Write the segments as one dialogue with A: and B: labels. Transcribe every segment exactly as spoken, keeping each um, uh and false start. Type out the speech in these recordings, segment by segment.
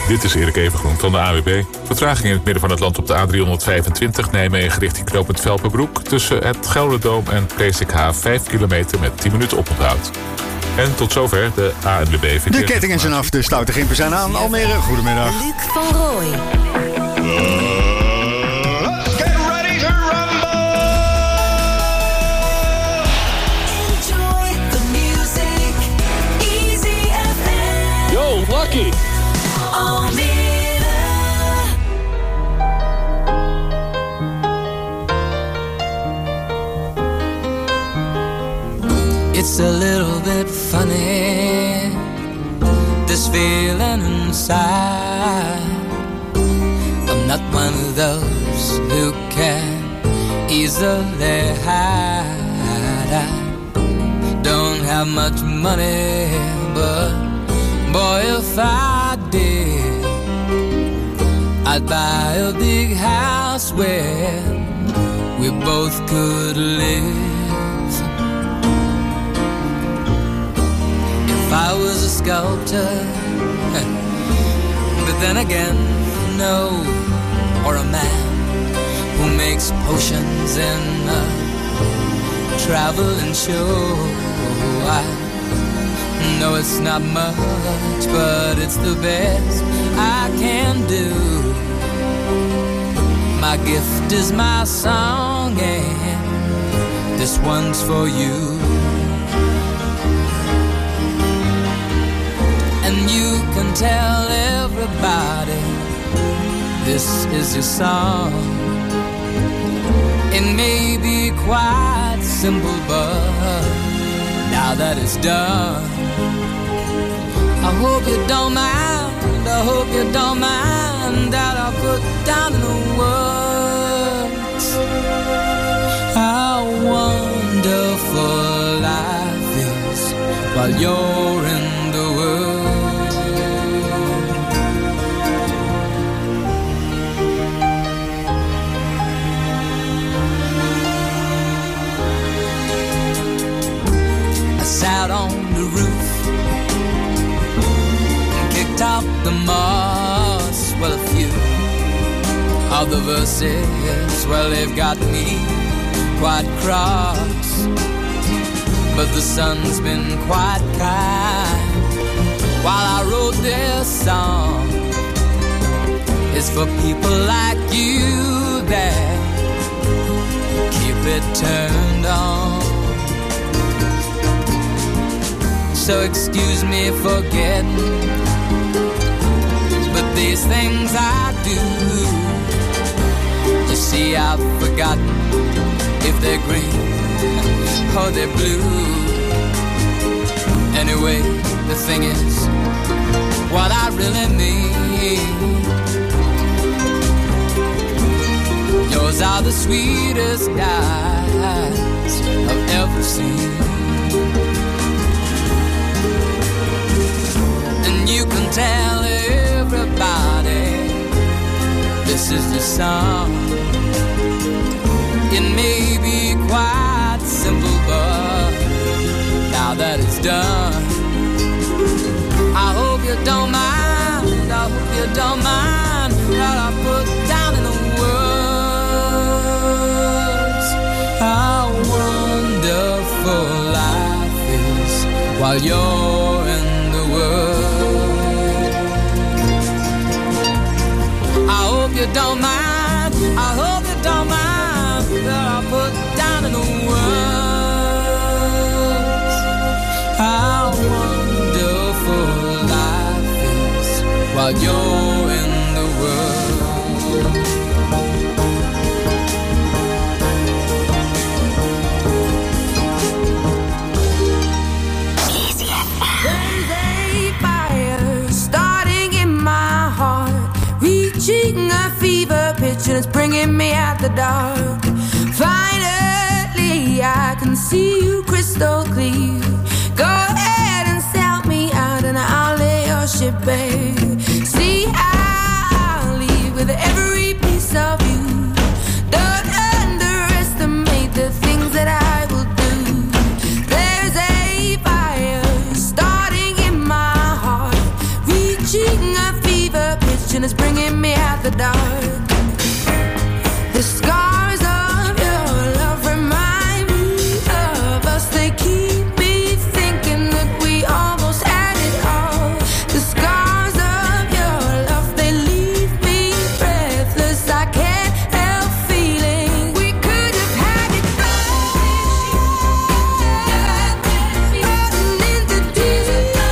A: Dit is Erik Evengroen van de A W B. Vertraging in het midden van het land op de A driehonderdvijfentwintig Nijmegen richting knooppunt Velpenbroek. Tussen het Gelderdoom en Presikhaaf vijf kilometer met tien minuten oponthoud. En tot zover de A N W B verkeer.
B: De kettingen zijn af, de stoute gimpen zijn aan. Almere, goedemiddag.
C: Luc van Rooij.
D: Let's get ready to rumble!
C: Enjoy the music. Easy F M.
E: Yo, Lucky!
C: Almere.
F: It's a little bit funny, this feeling inside. I'm not one of those who can easily hide. I don't have much money, but boy, if I did, I'd buy a big house where we both could live. If I was a sculptor, but then again, no, or a man who makes potions in a traveling show. I know it's not much, but it's the best I can do. My gift is my song, and this one's for you. And you can tell everybody this is your song. It may be quite simple, but now that it's done, I hope you don't mind, I hope you don't mind that I put down in the words how wonderful life is while you're in the world. Out on the roof and kicked out the moss. Well, a few of the verses, well, they've got me quite cross, but the sun's been quite kind while I wrote this song. It's for people like you that keep it turned on. So excuse me for getting, but these things I do, you see I've forgotten if they're green or they're blue. Anyway, the thing is, what I really mean, yours are the sweetest eyes I've ever seen. You can tell everybody this is the song. It may be quite simple, but now that it's done, I hope you don't mind, I hope you don't mind that I put down in the words how wonderful life is while you're in the world. I hope you don't mind, I hope you don't mind that I put down in the words how wonderful life is while you're in the world.
G: There's a fire starting in my heart, reaching a fever pitch and it's bringing me out the dark. Finally, I can see you crystal clear. Go ahead and sell me out and I'll lay your ship bare. See, I'll leave with every piece of you. Don't underestimate the things that I will do. There's a fire starting in my heart, reaching a fever and it's bringing me out the dark. The scars of your love remind me of us. They keep me thinking that we almost had it all. The scars of your love, they leave me breathless. I can't help feeling we could have had it all. Floating in the deep.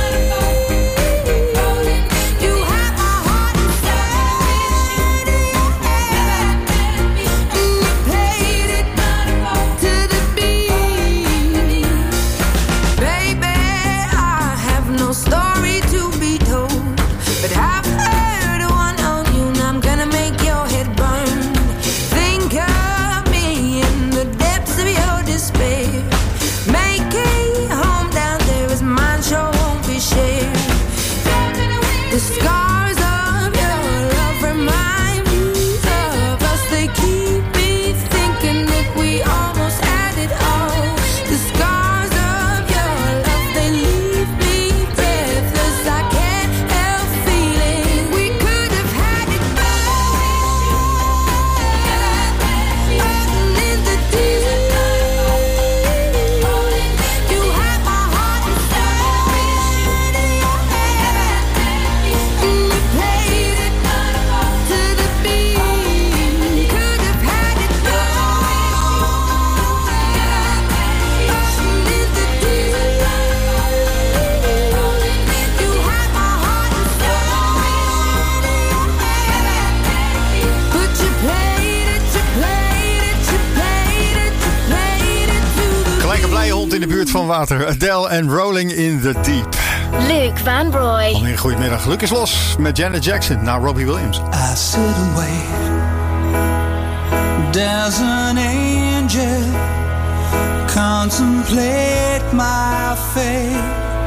G: You have my heart inside. And you played it to the beat. Baby, I have no story to be told, but I've heard one on you, and I'm gonna make your head burn. Think of me in the depths of your despair. Make a home down there as mine sure won't be shared. The scars of your love remind me of us. They keep me thinking that we almost had it all. The scars of your love, they leave me breathless. I can't help feeling we could have had it all. Floating in the deep. You have my heart inside. And you played it to the beat. Could have had it all. Floating in the deep. You have my heart inside. But you played it, you played it, you played it, you played it to the
B: Gelijk een blije hond in de buurt van water. Adele en Rolling in the Deep.
C: Luc Van Broy.
B: Alweer een goedemiddag. Luc is los met Janet Jackson naar Robbie Williams.
E: I sit and wait. There's an angel contemplate my fate.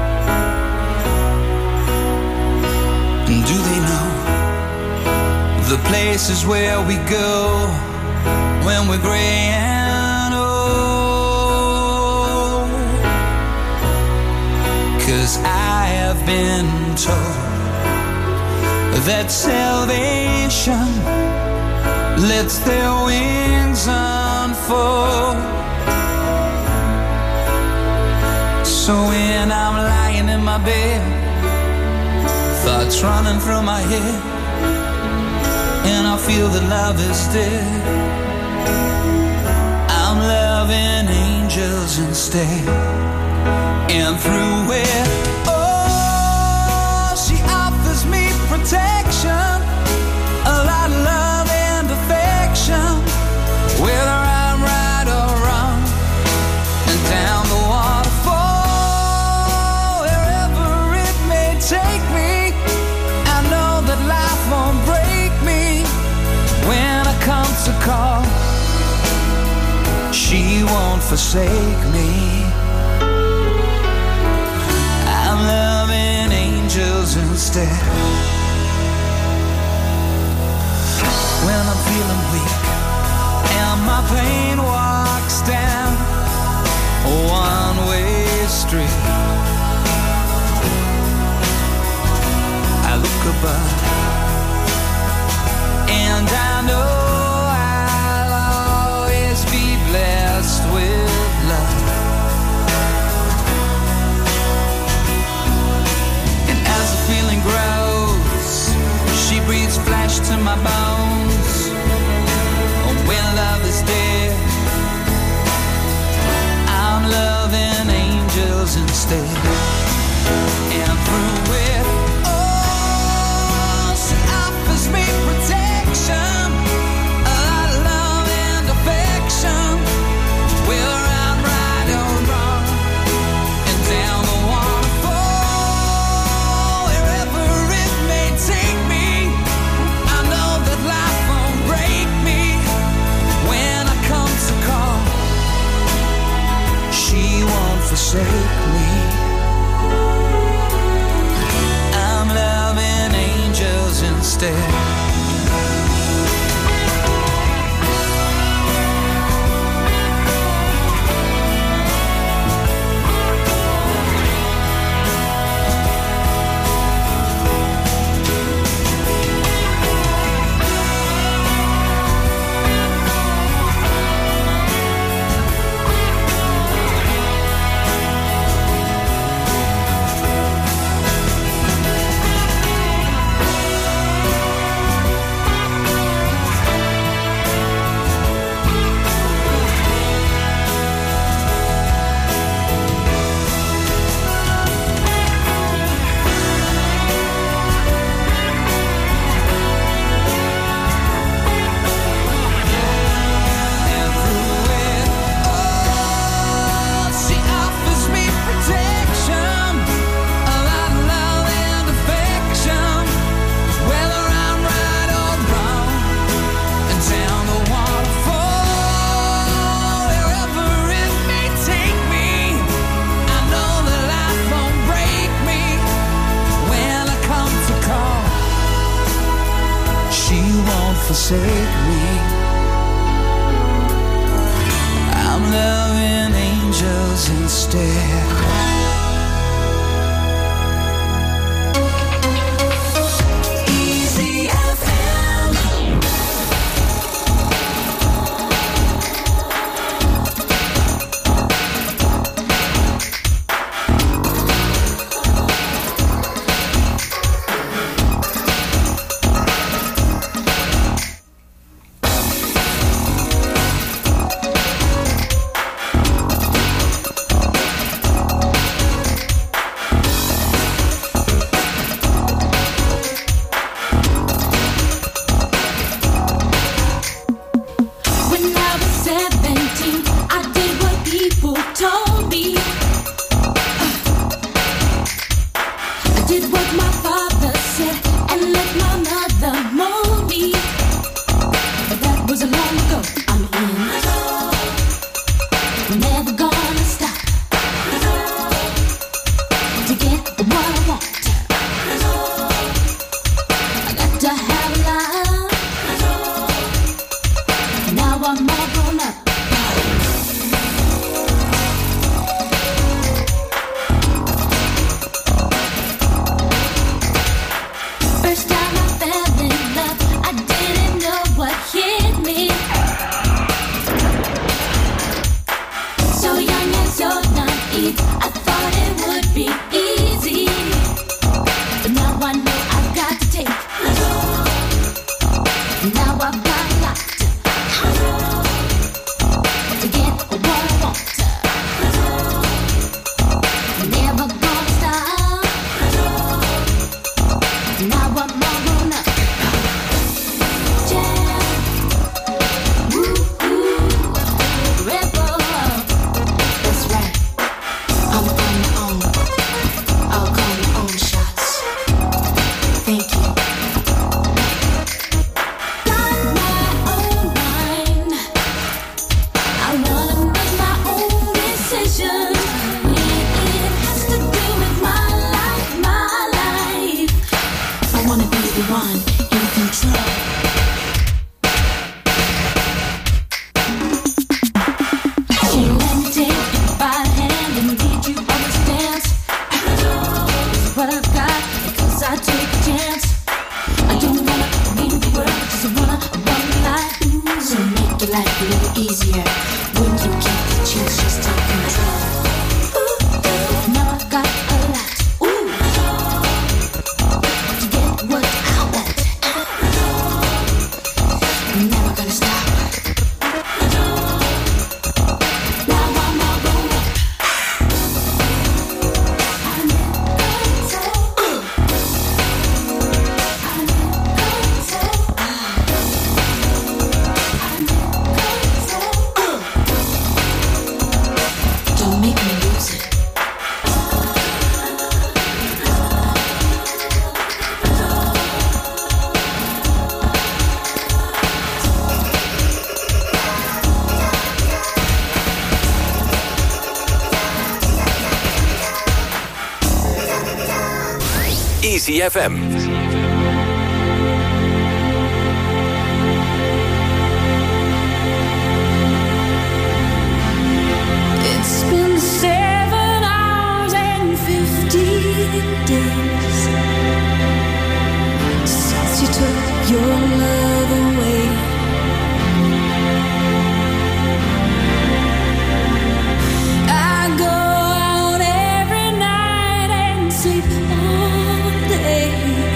E: Do they know the places where we go when we're gray and old? 'Cause I have been told that salvation lets their wings unfold. So when I'm lying in my bed, thoughts running through my head, and I feel that love is dead, I'm loving angels instead. And through it, oh, she offers me protection, a lot of love and affection, whether I'm right or wrong, and down the waterfall, wherever it may take me, I know that life won't break me when I come to call. She won't forsake me. I'm loving angels instead. When I'm feeling weak and my pain walks down a one-way street, I look above and I know I'll always be blessed with love. And as the feeling grows, she breathes flesh to my bones. When love is dead, I'm loving angels instead. And through it, oh, she offers me protection, a lot of love and affection, whether I'm right or wrong, and down the waterfall, wherever it may take me, I know that life won't break me when I come to call. She won't forsake me. I'm loving angels instead. forsake me. I'm loving angels instead.
H: Easy F M.
G: It's been seven hours and fifteen days since you took your love away. I go out every night and sleep all day.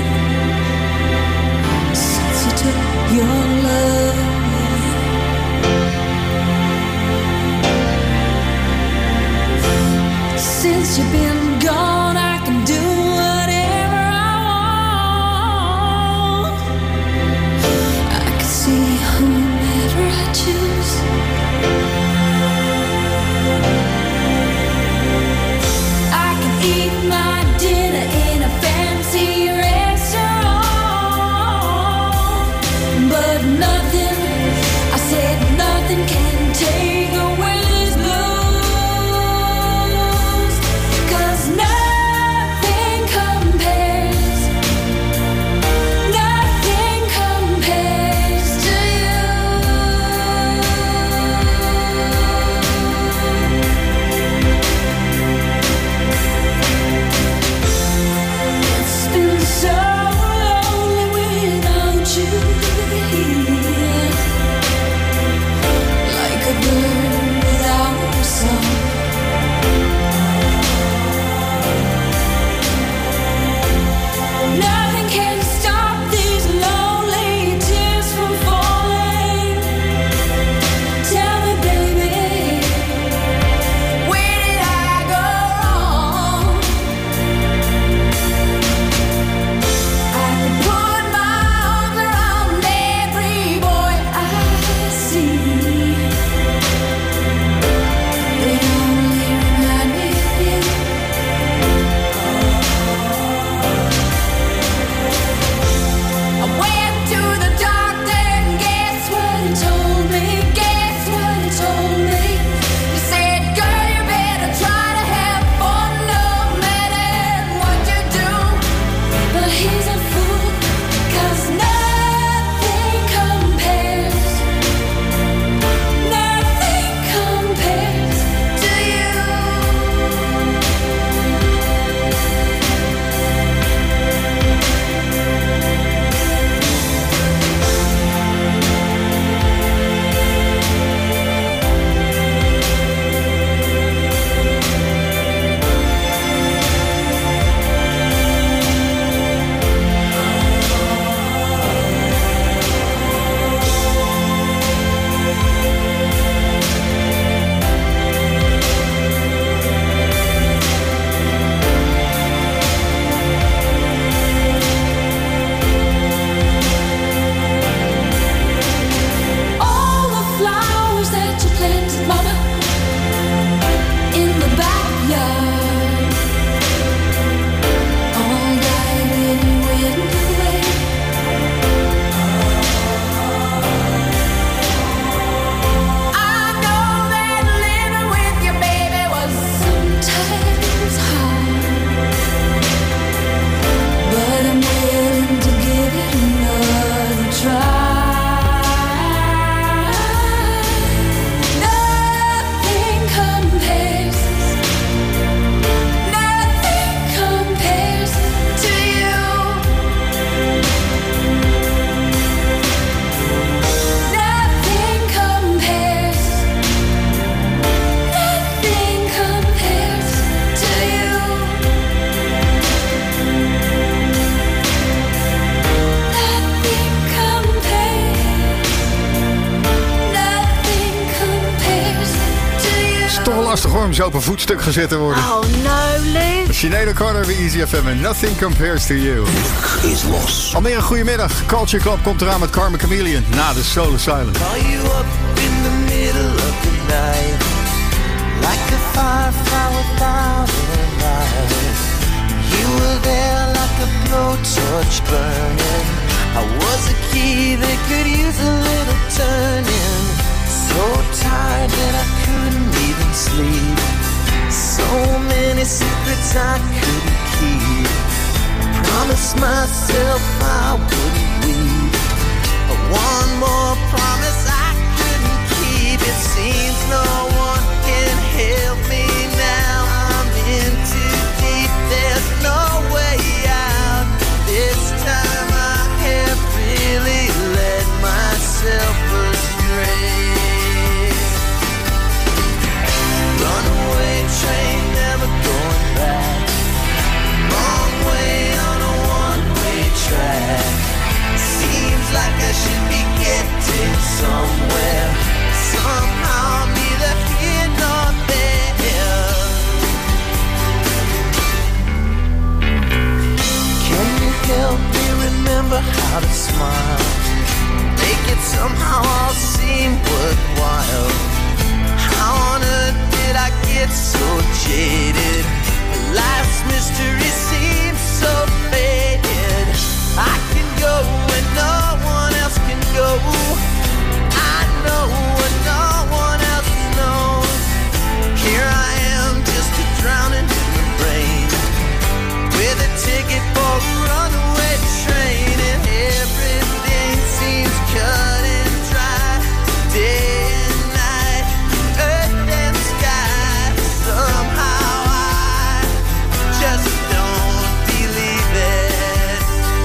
B: lastig hoor, om zo op een voetstuk gezet te worden.
C: Oh no, Luke.
B: Sinead O'Connor bij Easy F M en Nothing Compares to You.
H: Luke is los.
B: Alweer een goedemiddag. Culture Club komt eraan met Karma Chameleon na de Soul Asylum.
I: Call you up in the middle of the night, like a firefly without a light. You were there like a blowtorch burning. I was a key that could use a little turning. So tired that I couldn't even sleep. So many secrets I couldn't keep. I promised myself I wouldn't weep, but one more promise I couldn't keep. It seems no one can help me now. I'm in too deep, there's no way out. This time I have really led myself astray. Runaway train, never going back. Wrong way on a one-way track. Seems like I should be getting somewhere. Somehow I'm neither here nor there. Can you help me remember how to smile? Make it somehow all seem worthwhile. How on earth did I get so jaded? Life's mystery seems so faded. I can go when no one else can go. I know when no one else knows. Here I am, just a drowning in the rain, with a ticket for a runaway train, and everything seems cut and dry. Day and night, earth and sky. Somehow I just don't believe it.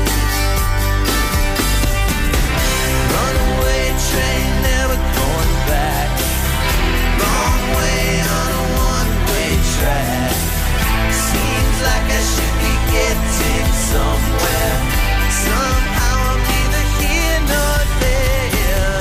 I: Runaway train, never going back. Wrong way on a one-way track. Seems like I should be getting somewhere. Somehow I'm neither here nor there.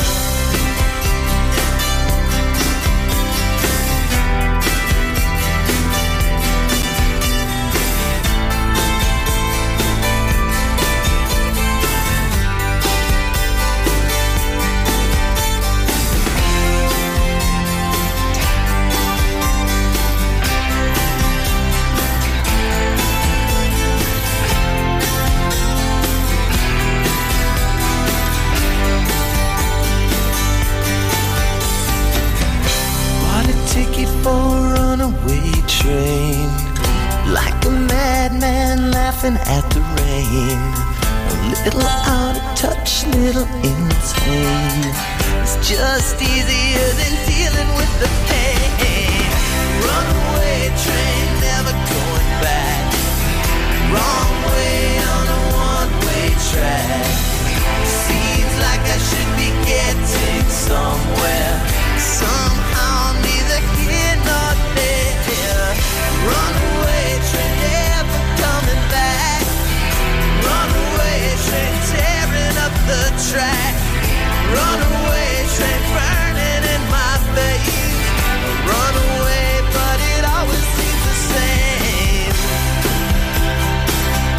I: Bought a ticket for a runaway train, like a madman laughing at the rain. A little out of touch, little insane. It's just easier than dealing with the pain. Runaway train, never going back. Wrong way on a one-way track. Seems like I should be getting somewhere. Somehow I'm neither here nor there. Runaway train, never coming back. Runaway train, tearing up the track. Runaway train, burning in my veins. Runaway, but it always seems the same.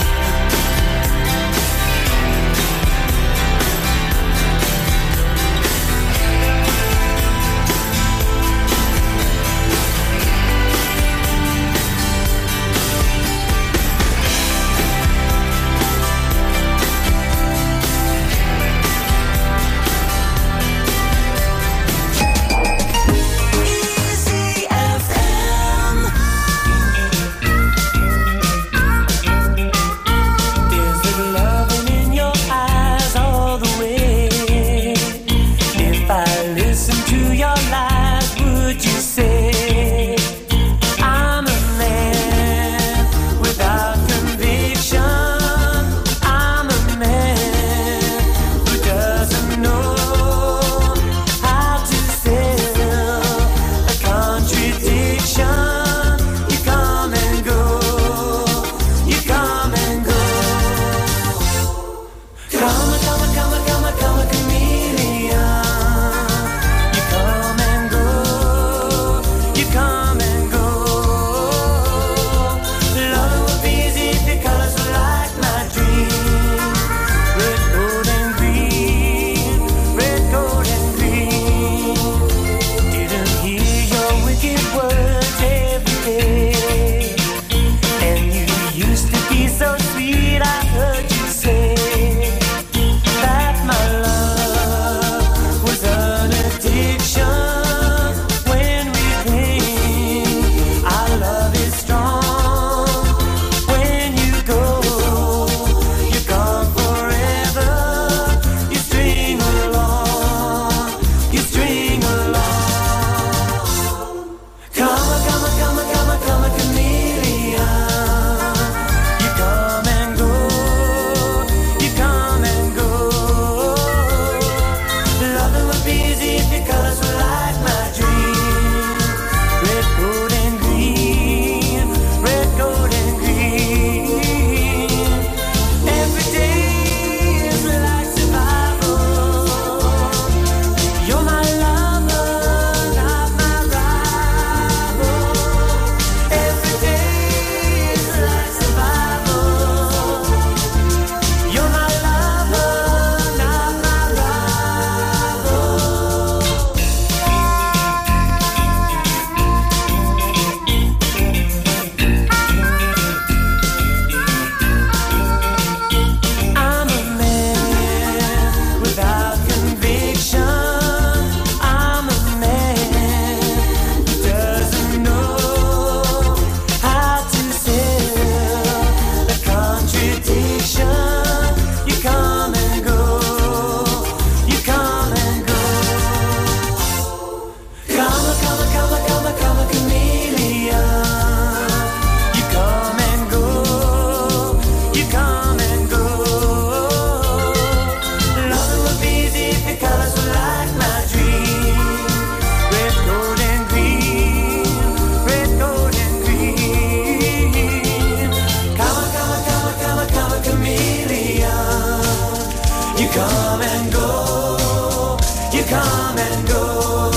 I: You come and go, you come and go.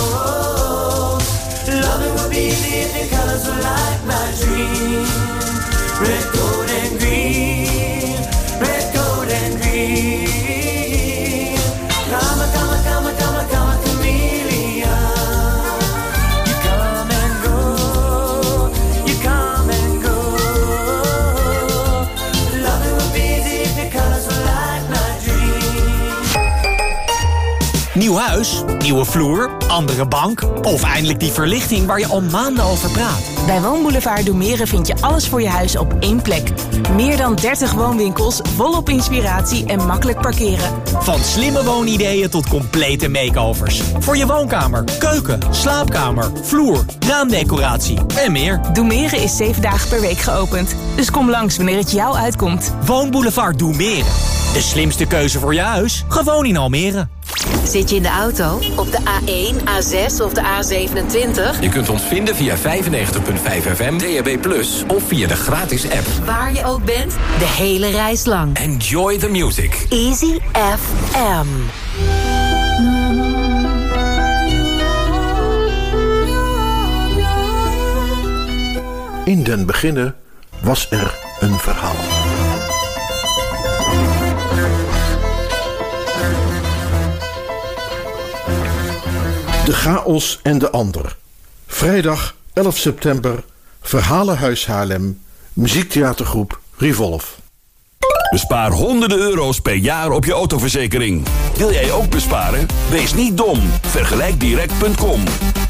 I: Loving would be easy if your colors were like my dream. Red, gold, and green. Red, gold, and green. Come, come, come, come, come, chameleon. You come and go, you come and go. Loving would be easy if your colors were like my dream.
J: Nieuw huis, nieuwe vloer, andere bank of eindelijk die verlichting waar je al maanden over praat.
K: Bij Woonboulevard Doemeren vind je alles voor je huis op één plek. Meer dan dertig woonwinkels, volop inspiratie en makkelijk parkeren.
J: Van slimme woonideeën tot complete makeovers. Voor je woonkamer, keuken, slaapkamer, vloer, raamdecoratie en meer.
K: Doemeren is zeven dagen per week geopend. Dus kom langs wanneer het jou uitkomt.
J: Woonboulevard Doemeren. De slimste keuze voor je huis, gewoon in Almere.
L: Zit je in de auto? Op de A één, A zes of de A zevenentwintig?
H: Je kunt ons vinden via vijfennegentig komma vijf F M, D A B plus, of via de gratis app.
L: Waar je ook bent, de hele reis lang.
H: Enjoy the music.
L: Easy F M.
M: In den beginne was er een verhaal. De chaos en de ander. Vrijdag elf september, Verhalenhuis Haarlem, muziektheatergroep Revolve.
N: Bespaar honderden euro's per jaar op je autoverzekering. Wil jij ook besparen? Wees niet dom. Vergelijk direct punt com.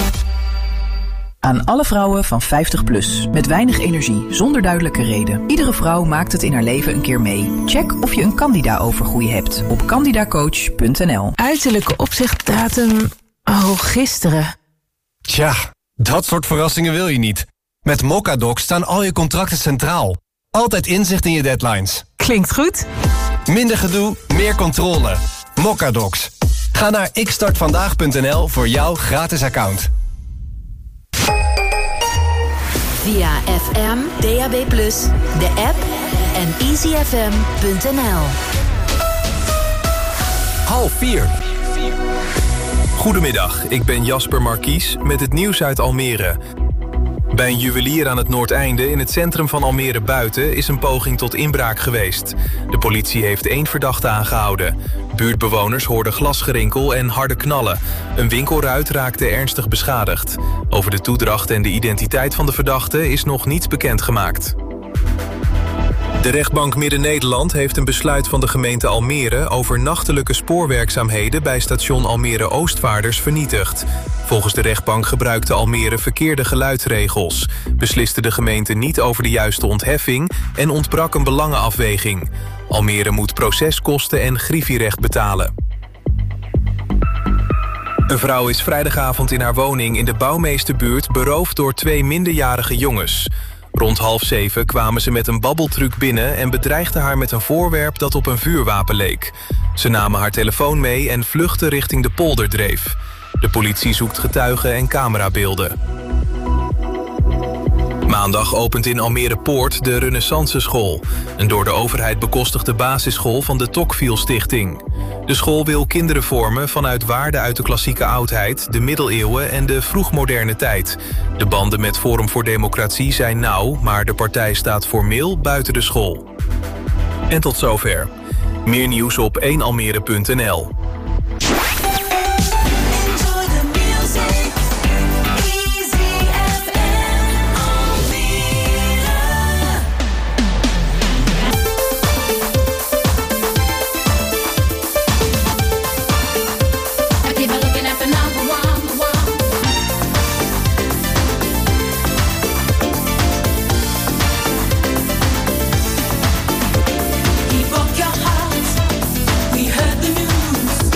O: Aan alle vrouwen van vijftig plus, met weinig energie, zonder duidelijke reden. Iedere vrouw maakt het in haar leven een keer mee. Check of je een Candida-overgroei hebt op candidacoach punt n l.
K: Uiterlijke opzichtdatum... Oh, gisteren.
P: Tja, dat soort verrassingen wil je niet. Met Mocadoc staan al je contracten centraal. Altijd inzicht in je deadlines.
K: Klinkt goed.
P: Minder gedoe, meer controle. Mocadocs. Ga naar ik start vandaag punt n l voor jouw gratis account.
L: Via F M, D A B plus, de app en easy f m punt n l.
H: Half vier.
Q: Goedemiddag, ik ben Jasper Markies met het nieuws uit Almere. Bij een juwelier aan het Noordeinde in het centrum van Almere Buiten is een poging tot inbraak geweest. De politie heeft één verdachte aangehouden. Buurtbewoners hoorden glasgerinkel en harde knallen. Een winkelruit raakte ernstig beschadigd. Over de toedracht en de identiteit van de verdachte is nog niets bekendgemaakt. De rechtbank Midden-Nederland heeft een besluit van de gemeente Almere over nachtelijke spoorwerkzaamheden bij station Almere Oostvaarders vernietigd. Volgens de rechtbank gebruikte Almere verkeerde geluidsregels, besliste de gemeente niet over de juiste ontheffing en ontbrak een belangenafweging. Almere moet proceskosten en griffierecht betalen. Een vrouw is vrijdagavond in haar woning in de Bouwmeesterbuurt beroofd door twee minderjarige jongens. Rond half zeven kwamen ze met een babbeltruc binnen en bedreigden haar met een voorwerp dat op een vuurwapen leek. Ze namen haar telefoon mee en vluchtten richting de polderdreef. De politie zoekt getuigen en camerabeelden. Maandag opent in Almere Poort de Renaissance School, een door de overheid bekostigde basisschool van de Tocqueville Stichting. De school wil kinderen vormen vanuit waarden uit de klassieke oudheid, de middeleeuwen en de vroegmoderne tijd. De banden met Forum voor Democratie zijn nauw, maar de partij staat formeel buiten de school. En tot zover. Meer nieuws op één almere punt n l.
G: He broke your heart. We heard the news.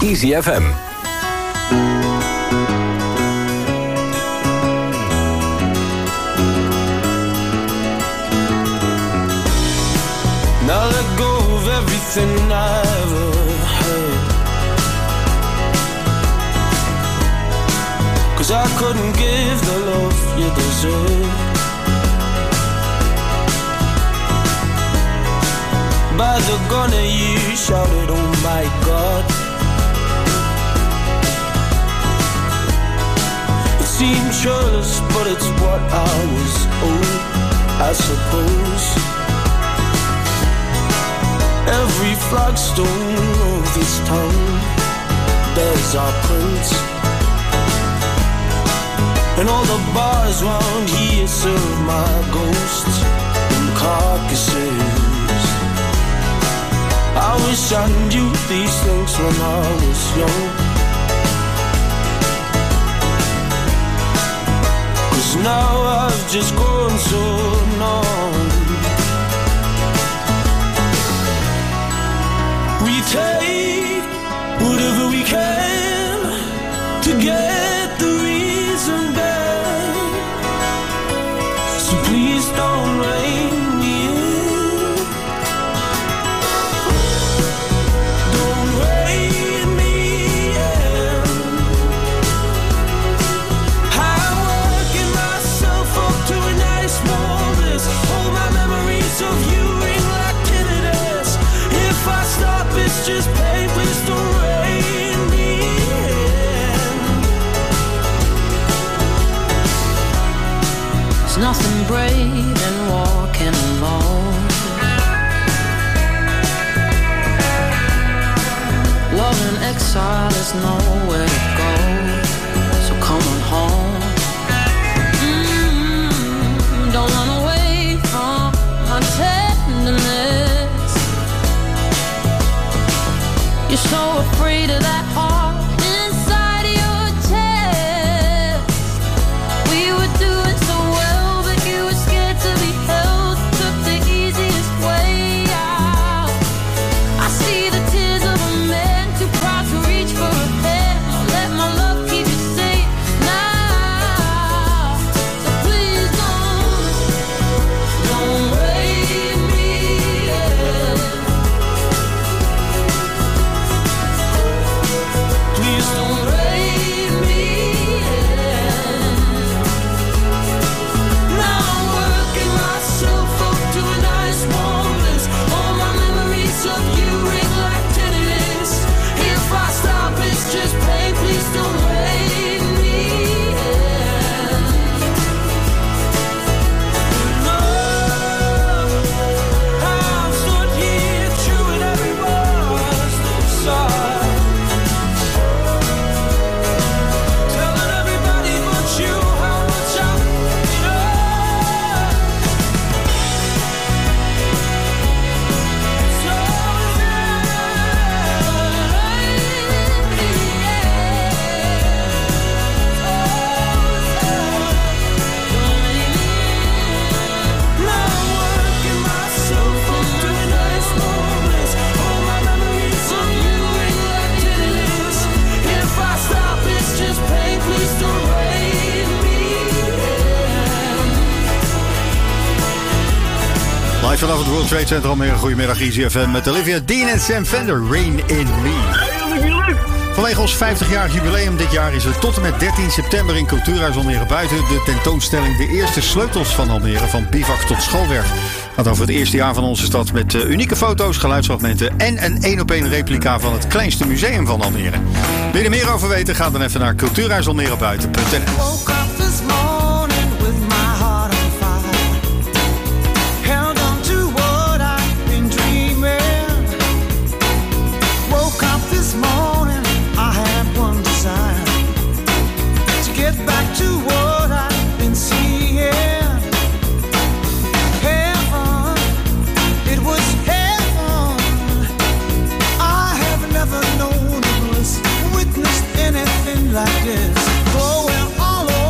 H: Easy F M.
I: Now let go of everything I ever heard, 'cause I couldn't give the love you deserve. By the gun you shouted, oh my God. It seems shirtless, but it's what I was owed, I suppose. Every flagstone of this town bears our prints, and all the bars round here serve my ghosts and carcasses. I wish I knew these things when I was young, 'cause now I've just grown so numb. We take whatever we can to get the reason back, so please don't rein me in. Don't rein me in. I'm working myself up to a nice warm bliss. All my memories of you ring like tinnitus. If I stop, it's just pain, please don't rein me in.
R: There's nothing brave in walking alone. Love in exile is nowhere to go, so come on home. Mm, don't run away from my tenderness. You're so afraid of that heart inside of your chest. We were doing so well, but you were scared to be held. Took the easiest way out. I see the tears of a man too proud to reach for a hand. I'll let my love keep you safe now. So please don't, don't rein me in.
I: Please don't rein me in. Now I'm working myself up to a nice warm bliss. All my memories of you ring like tinnitus. If I stop, it's just pain. Please don't rein me in. No, I've stood here chewing every word inside, telling everybody but you how much I love. Now I'm working myself up to a nice warm bliss. All my memories of you ring like tinnitus. If I stop, it's just pain. Please don't rein me in.
B: Live vanaf het World Trade Center Almere. Goedemiddag Easy F M met Olivia Dean en Sam Fender. Rain in Me. Vanwege ons vijftigjarig jubileum dit jaar is er tot en met dertien september in Cultuurhuis Almere Buiten de tentoonstelling De Eerste Sleutels van Almere, van bivak tot schoolwerk. Het gaat over het eerste jaar van onze stad met uh, unieke foto's, geluidsfragmenten en een één op één replica van het kleinste museum van Almere. Wil je er meer over weten? Ga dan even naar cultuurhuisalmerebuiten punt n l.
I: Woke up this morning with my heart on fire. Held on to what I've been dreaming. Woke up this morning, I had one desire, to get back to what I've been seeing. Heaven, it was heaven. I have never known a bliss, witnessed anything like this. Going all over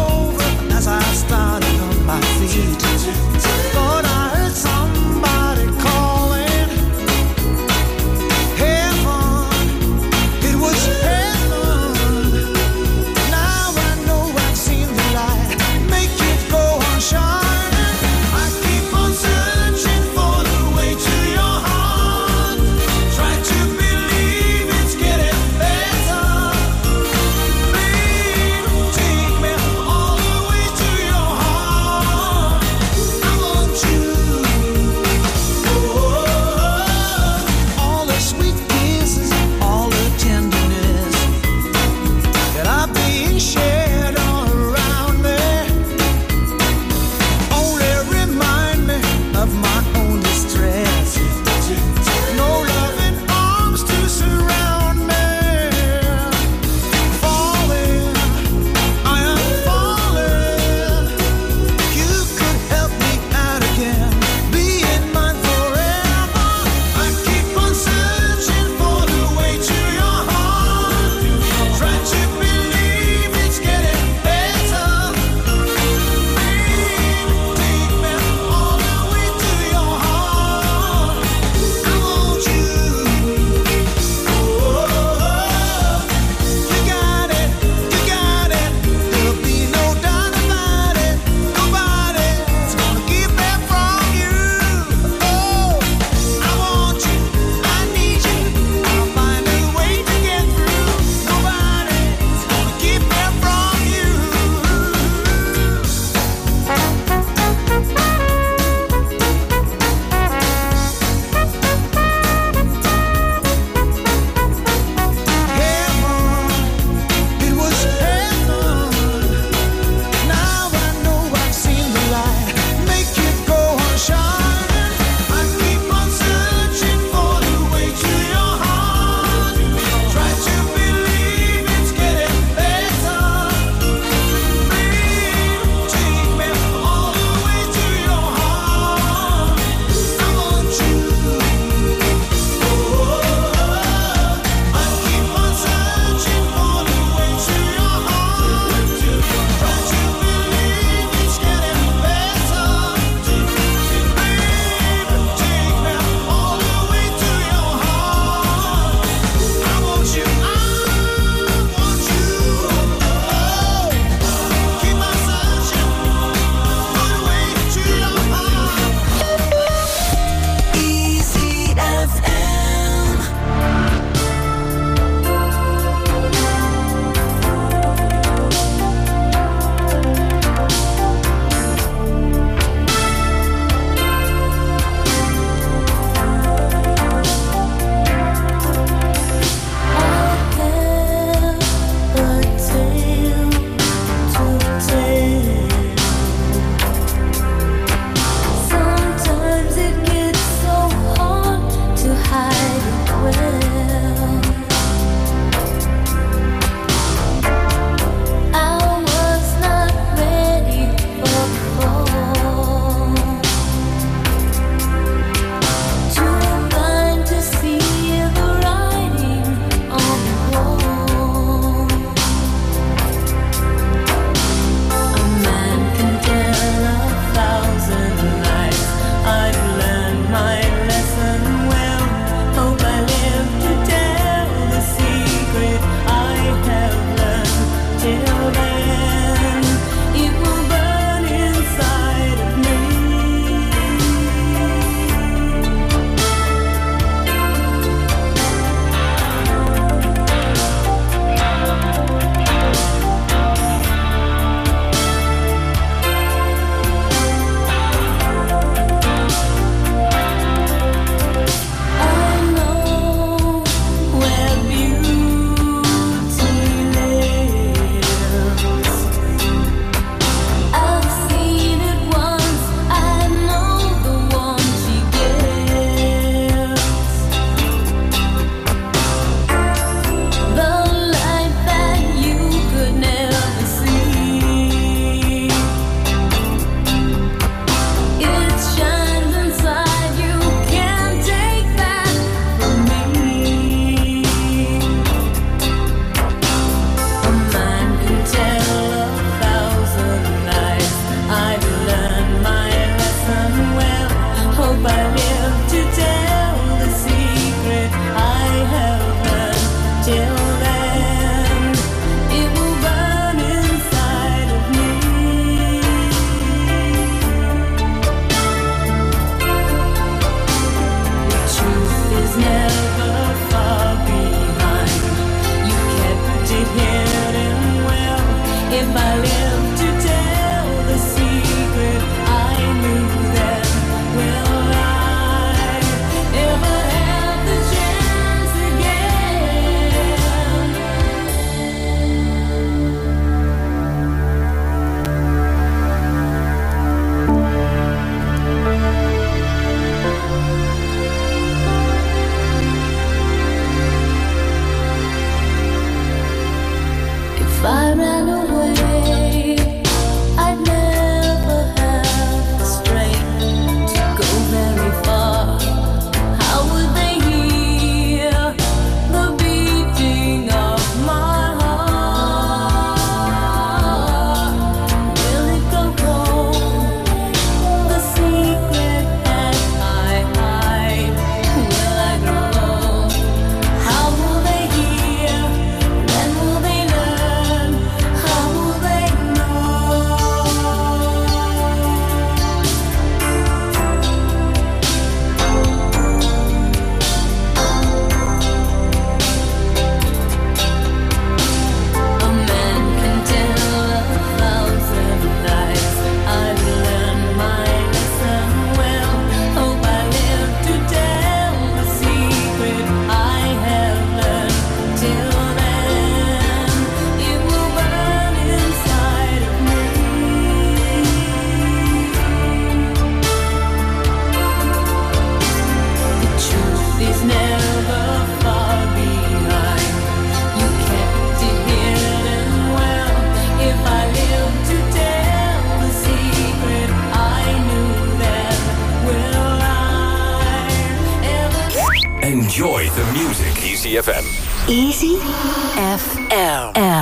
H: Play the music. Easy F M.
L: Easy F L.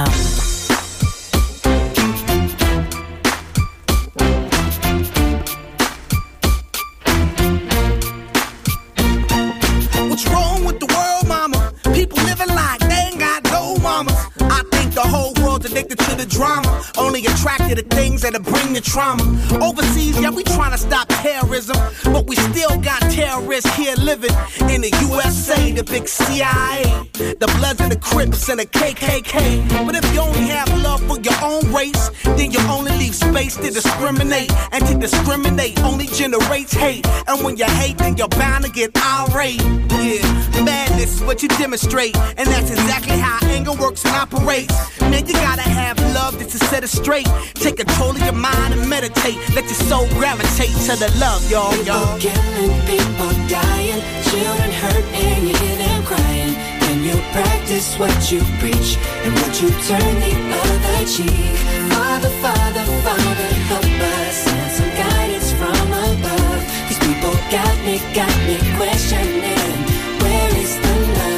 S: What's wrong with the world, mama? People living like they ain't got no mamas. I think the whole world's addicted to the drama, only attracted to things that'll bring the trauma. Overseas, yeah, we trying to stop terrorism, but we still got terrorists here living in the U S A, the big C I A, the Bloods and the Crips and the K K K. But if you only have love for your own race, then you only leave space to discriminate, and to discriminate only generates hate. And when you hate, then you're bound to get irate. Yeah, madness is what you demonstrate, and that's exactly how anger works and operates. Man, you gotta have love just to set it straight. Take control of your mind and meditate. Let your soul gravitate to the love, y'all, y'all.
I: People killing, people dying, children hurt and you hear them crying. When you practice what you preach, and would you turn the other cheek? Father, Father, Father, help us, send some guidance from above. These people got me, got me questioning, where is the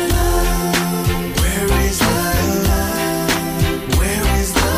I: love? Where is the love? Where is the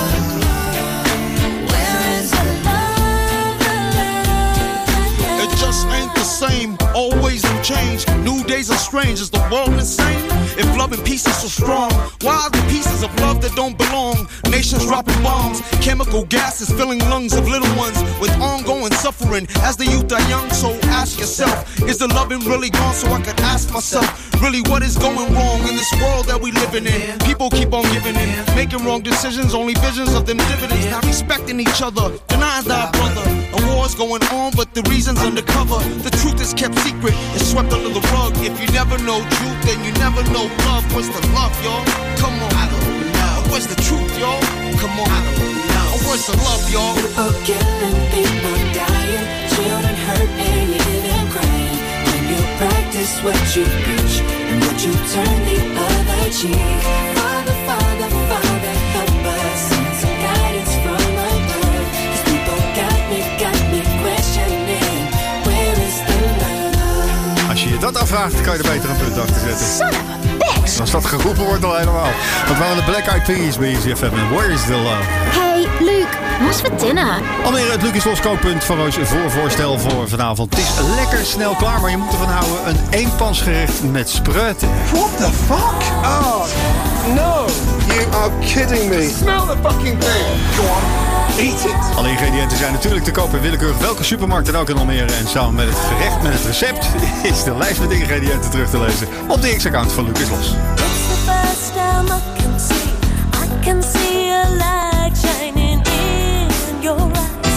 I: love? Where is the love? The love?
T: It just ain't the same, always in change. New days are strange, is the world insane? If love and peace is so strong, why are the pieces of love that don't belong? Nations dropping bombs, chemical gases filling lungs of little ones with ongoing suffering as the youth are young. So ask yourself, is the loving really gone? So I could ask myself, really what is going wrong in this world that we living in? People keep on giving in, making wrong decisions, only visions of them dividends. Not respecting each other, denying thy brother. A war's going on, but the reason's undercover. The truth is kept secret, it's swept under the rug. If you never know truth, then you never know love. What's the love, y'all? Come on. I don't know. What's the truth, y'all? Come on. I don't know. What's the love, y'all?
I: People killing, people dying, children hurt and you hear them crying. When you practice what you preach, and would you turn the other cheek? Father, Father, Father, help us, send some guidance from above. These people got me, got me questioning, where is the love?
B: Als je je dat afvraagt, kan je er beter een punt achter zetten.
L: Son of a bitch!
B: Als dat geroepen wordt al helemaal. Dat waren de Black Eyed Peas bij Easy F M en Where is the Love?
C: Hey, Luc, what's for dinner?
B: Almere, het Lucas Loskooppunt van Roos voorvoorstel voor vanavond. Het is lekker snel klaar, maar je moet ervan houden. Een eenpansgerecht met spreuten.
U: What the fuck? Oh, no. You are kidding me. Smell the fucking thing. Go on, eat it.
B: Alle ingrediënten zijn natuurlijk te koop in willekeurig welke supermarkt dan ook in Almere. En samen met het gerecht, met het recept, is de lijst met ingrediënten terug te lezen op de X-account van Lucas Los.
R: It's the first time I can see, I can see a light shining in your eyes.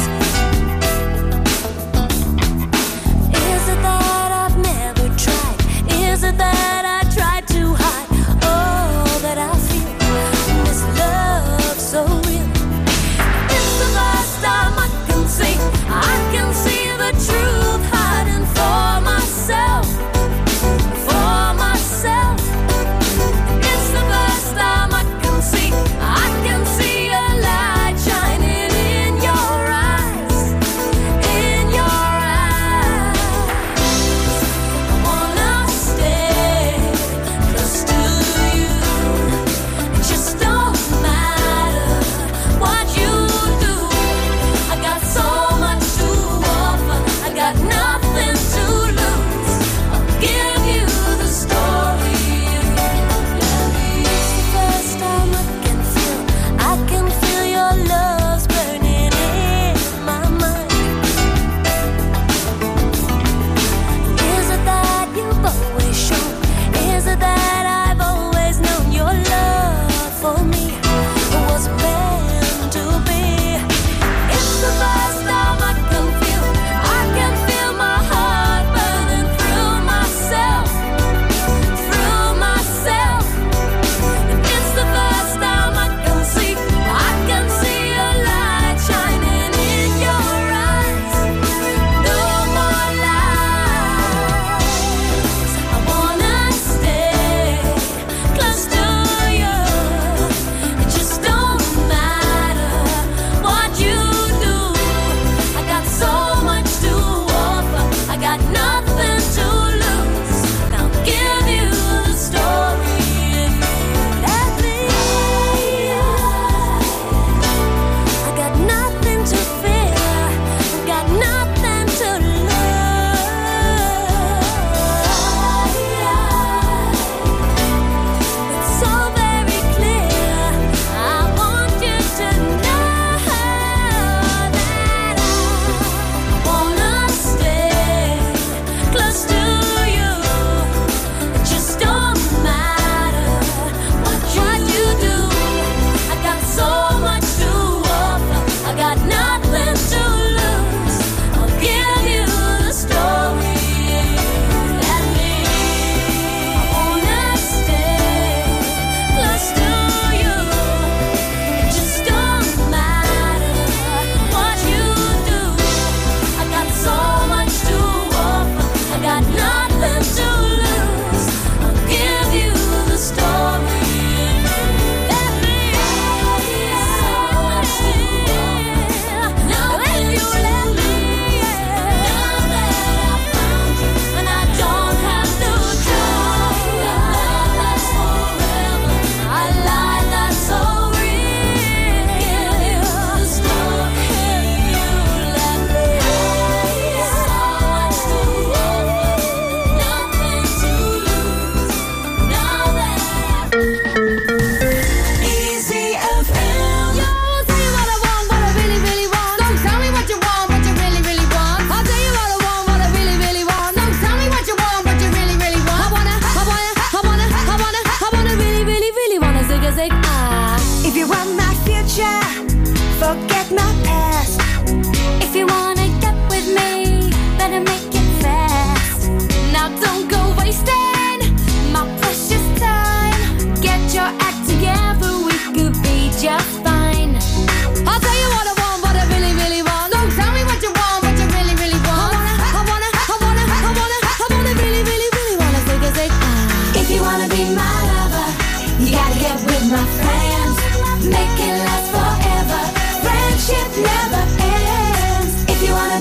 R: Is it that I've never tried? Is it that I tried to hide all that I feel? This love so real. It's the first time I can see, I can see the truth hiding for myself, for myself. It's the first time I can see, I can see a light shining in your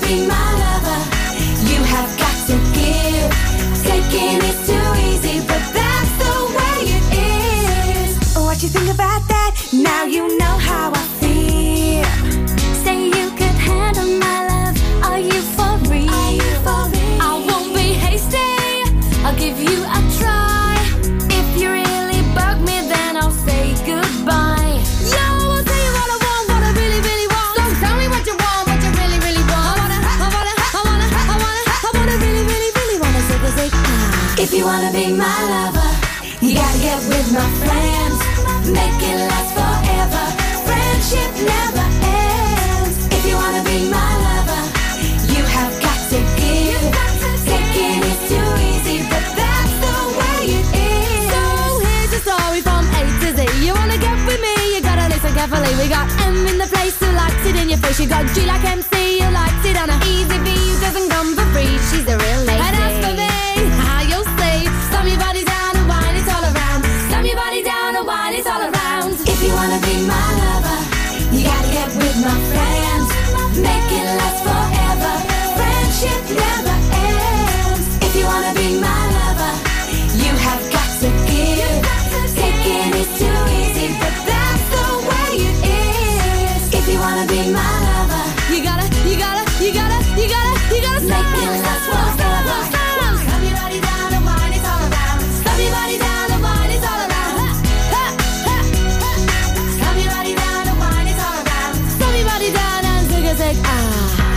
G: be my lover, you have got to give. Taking is too easy, but that's the way it is. What you think about that? Now you know how I feel.
C: Say you could handle my love. Are you for real?
G: Are you for real?
C: I won't be hasty. I'll give you a try. If you really bug me, then I'll say goodbye.
G: Yo, I'll tell you what I want, what I really, really want. So tell me what you want, what you really, really want. I wanna, I wanna, I wanna, I wanna, I wanna really, really, really wanna say the say.
C: If you wanna be my lover, you gotta get with my friends. Make it last forever. Friendship never ends. If you wanna be my lover, you have got to give. Taking is too easy, but that's the way it is.
G: So here's your story from A to Z. You wanna get with me, you gotta listen carefully. We got M in the place who likes it in your face. You got G like M C who likes it on a easy V who doesn't come for free. She's a real lady. And as for me, how you'll see, slam your body down and wine it all around. Slam your body down and wine it all around.
C: If you wanna be my lover, you gotta get with my friends. Make it last forever. Friendship never ends. If you wanna be my lover, you have got to give. Taking is too easy, but that's the way it is. If you wanna be my lover,
G: you gotta, you gotta, you gotta, you gotta, you gotta
C: make it last forever.
G: Slam your body down and wine it all around. Slam your body down and wine it all around. Ha, ha, ha. Slam your body down and wine it all around. Slam your body down and take a take. Ah.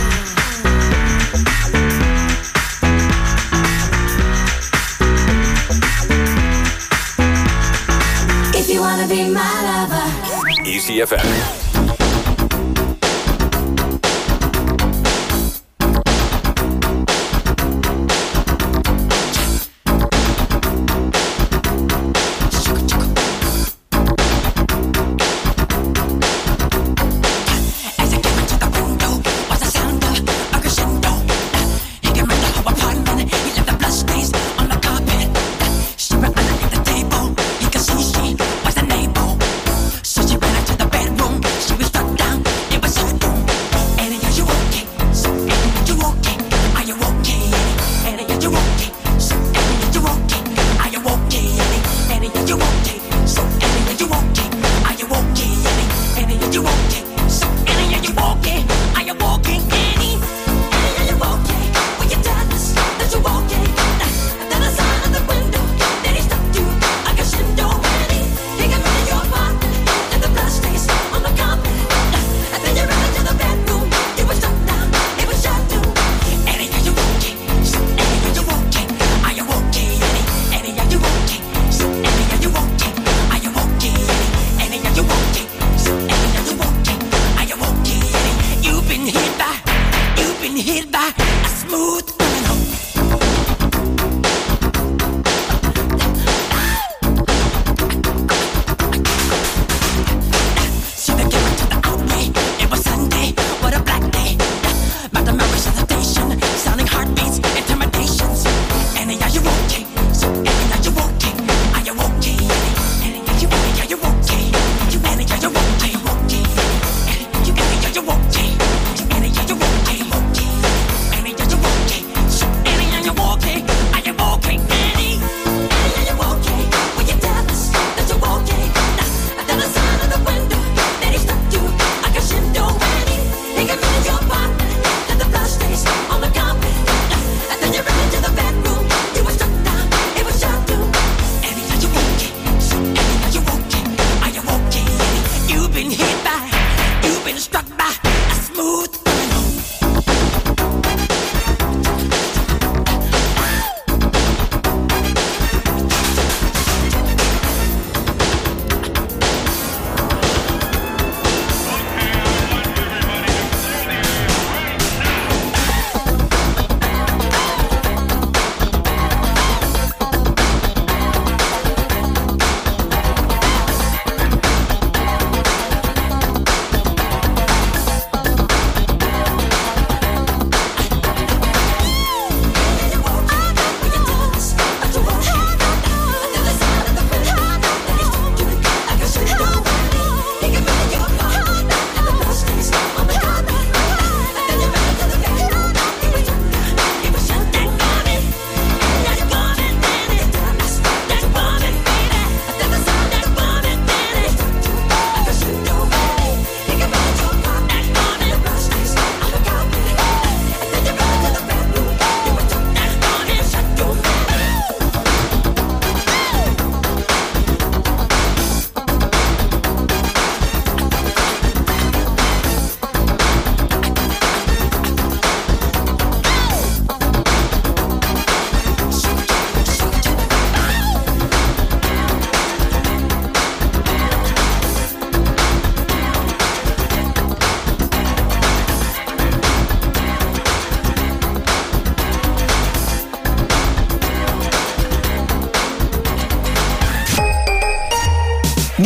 C: If you wanna be my lover,
H: Easy F M.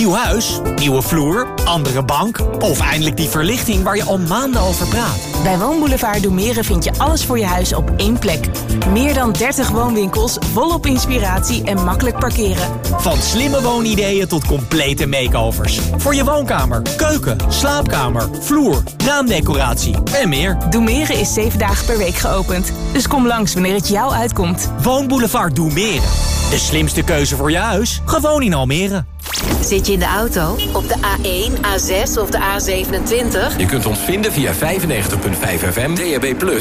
J: Nieuw huis, nieuwe vloer, andere bank of eindelijk die verlichting waar je al maanden over praat.
K: Bij Woonboulevard Doemeren vind je alles voor je huis op één plek. Meer dan dertig woonwinkels, volop inspiratie en makkelijk parkeren.
J: Van slimme woonideeën tot complete makeovers. Voor je woonkamer, keuken, slaapkamer, vloer, raamdecoratie en meer.
K: Doemeren is zeven dagen per week geopend. Dus kom langs wanneer het jou uitkomt.
J: Woonboulevard Doemeren. De slimste keuze voor je huis, gewoon in Almere.
L: Zit je in de auto, op de A één, A zes of de A zevenentwintig?
H: Je kunt ons vinden via vijfennegentig komma vijf F M, D A B plus,